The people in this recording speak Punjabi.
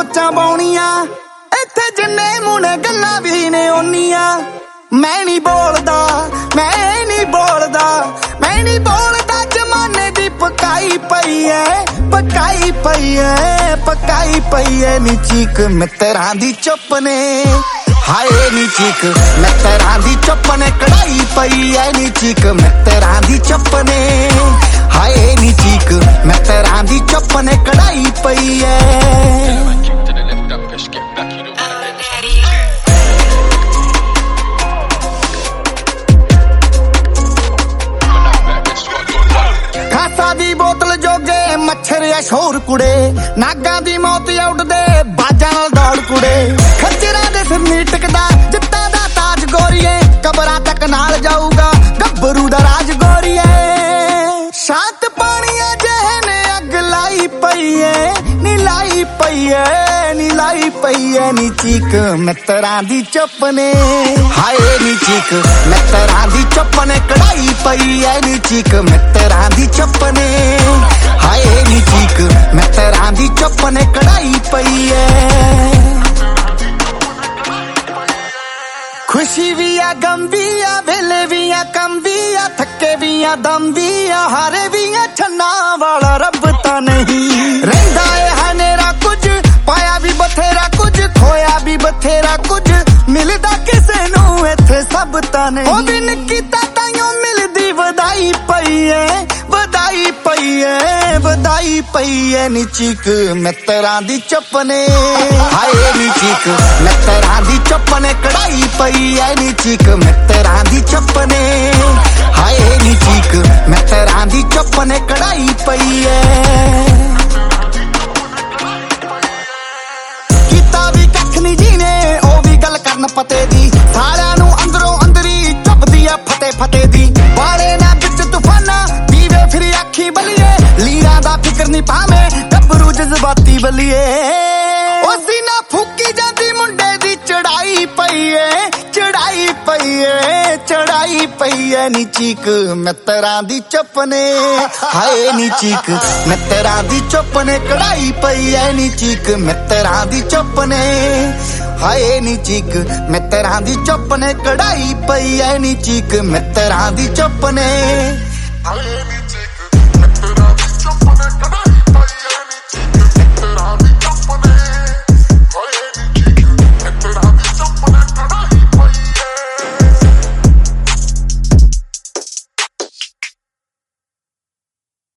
ਸੋਚਾਂ ਬਾਉਣੀਆਂ ਇੱਥੇ ਜਿੰਨੇ ਮੁੰਡੇ ਗੱਲਾਂ ਵੀ ਨੇ ਓਨੀਆਂ। ਮੈਂ ਨਹੀਂ ਬੋਲਦਾ ਮੈਂ ਨਹੀਂ ਬੋਲਦਾ ਮੈਂ ਨਹੀਂ ਬੋਲਦਾ ਜਮਾਨੇ ਦੀ ਪਕਾਈ ਪਈ ਐ ਪਕਾਈ ਪਈ ਐ ਪਕਾਈ ਪਈ ਐ ਨੀ ਚੀਕ ਮਿੱਤਰਾਂ ਦੀ ਚੁੱਪ ਨੇ ਹਾਏ ਨੀ ਚੀਕ ਮਿੱਤਰਾਂ ਦੀ ਚੁੱਪ ਨੇ ਕੜਾਈ ਪਈ ਐ ਨੀ ਚੀਕ ਮਿੱਤਰਾਂ ਦੀ ਚੁੱਪ ਨੇ ਹਾਏ ਨੀ ਚੀਕ ਮਿੱਤਰਾਂ ਦੀ ਚੁੱਪ ਨੇ ਕੜਾਈ ਪਈ ਐ। ਖਾਸਾ ਦੀ ਬੋਤਲ ਜੋਗੇ ਮੱਛਰ ਆ ਸ਼ੋਰ ਕੁੜੇ ਨਾਗਾਂ ਦੀ ਮੌਤ ਉੱਡਦੇ ਬਾਜਾਂ ਨਾਲ ਦੌੜ ਕੁੜੇ ਖੱਜਰਾਂ ਦੇ ਸਿਰ ਨੀ ਟਿਕਦਾ ਜਿੱਤਾਂ ਦਾ ਤਾਜ ਗੋਰੀਏ ਕਬਰਾਂ ਤੱਕ ਨਾਲ ਜਾਊਗਾ ਗੱਭਰੂ ਦਾ ਰਾਜ ਗੋਰੀਏ। ਸ਼ਾਂਤ ਪਾਣੀਆਂ ਜਿਹੇ ਨੇ ਅੱਗ ਲਾਈ ਪਈ ਏ ਨੀ ਲਾਈ ਪਈ ਏ ਨੀ ਲਾਈ ਪਈ ਏ ਨੀ ਚੀਕ ਮਿੱਤਰਾਂ ਦੀ ਚੁੱਪ ਨੇ ਹਾਏ ਨੀ ਚੀਕ ਮਿੱਤਰਾਂ ਦੀ ਚੁੱਪ ਨੇ ਕੜਾਈ ਪਈ ਏ ਨੀ ਚੀਕ ਮਿੱਤਰਾਂ ਦੀ ਚੁੱਪ ਨੇ ਹਾਏ ਨੀ ਚੀਕ ਮਿੱਤਰਾਂ ਦੀ ਚੁੱਪ ਨੇ ਕੜਾਈ ਪਈ ਏ। ਖੁਸ਼ੀ ਵੀ ਆ ਗਮ ਵੀ ਆ ਵੇਲੇ ਵੀ ਆ ਕੰਮ ਵੀ ਆ ਥੱਕੇ ਵੀ ਆ ਦਮ ਵੀ ਆ ਹਾਰੇ ਵੀ ਆ ਛੰਨਾ ਵਾਲਾ ਰੱਬ ਤਾਂ ਨਹੀਂ ਰਹਿੰਦਾ ਏ ਹਨੇਰਾ ਕੁਝ ਪਾਇਆ ਵੀ ਬਥੇਰਾ ਕੁਝ ਖੋਇਆ ਵੀ ਬਥੇਰਾ ਕੁਝ ਮਿਲਦਾ ਕਿਸੇ ਨੂੰ ਇੱਥੇ ਸਭ ਤਾਂ ਨਹੀਂ ਉਹ ਦਿਨ ਕੀਤਾ ਤਾਈਓ ਮਿਲਦੀ ਵਧਾਈ ਪਈ ਏ ਵਧਾਈ ਪਈ ਏ ਵਧਾਈ ਪਈ ਏ ਨੀ ਚੀਕ ਮਿੱਤਰਾਂ ਦੀ ਚੁੱਪ ਨੇ ਹਾਏ ਨੀ ਚੀਕ ਮਿੱਤਰਾਂ ਦੀ ਚੁੱਪ ਨੇ ਕੜਾਈ ਪਈ ਏ ਨੀ ਚੀਕ ਮਿੱਤਰਾਂ ਦੀ ਚੁੱਪ ਨੇ ਹਾਏ ਨੀ ਚੀਕ ਮਿੱਤਰਾਂ ਦੀ ਚੁੱਪ ਨੇ ਕੜਾਈ ਪਈ ਏ। ਕੀਤਾ ਵੀ ਕੱਖ ਨੀ ਜੀਨੇ ਉਹ ਵੀ ਗੱਲ ਕਰਨ ਪਤੇ ਦੀ ਸਾਰਿਆਂ ਨੂੰ ਅੰਦਰੋਂ ਅੰਦਰੀ ਚੁੱਪਦੀ ਆ ਫਤਿਹ ਫਤਿਹ ਦੀ ਬਾਲੇ ਨਾ ਵਿੱਚ ਤੂਫਾਨਾਂ ਦੀਵੇ ਫਿਰ ਅੱਖੀ ਬਲੀਏ ਲੀਰਾਂ ਦਾ ਫਿਕਰ ਨੀ ਪਾਵੇਂ ਗੱਭਰੂ ਜਜ਼ਬਾਤੀ ਬਲੀਏ ਉਹ ਸੀਨਾ ਫੂਕੀ ਜਾਂਦੀ ਮੁੰਡੇ ਦੀ ਚੜਾਈ ਪਈ ਏ ਚੜਾਈ ਪਈ ਏ ਚੜਾਈ ਪਈ ਏ ਨੀ ਚੀਕ ਮਿੱਤਰਾਂ ਦੀ ਚੁੱਪ ਨੇ ਹਾਏ ਨੀ ਚੀਕ ਮਿੱਤਰਾਂ ਦੀ ਚੁੱਪ ਨੇ ਕੜਾਈ ਪਈ ਏ ਨੀ ਚੀਕ ਮਿੱਤਰਾਂ ਦੀ ਚੁੱਪ ਨੇ ਹਾਏ ਨੀ ਚੀਕ ਮਿੱਤਰਾਂ ਦੀ ਚੁੱਪ ਨੇ ਕੜਾਈ ਪਈ ਏ ਨੀ ਚੀਕ ਮਿੱਤਰਾਂ ਦੀ ਚੁੱਪ ਨੇ ਹਾਏ ਨੀ ਚੀਕ।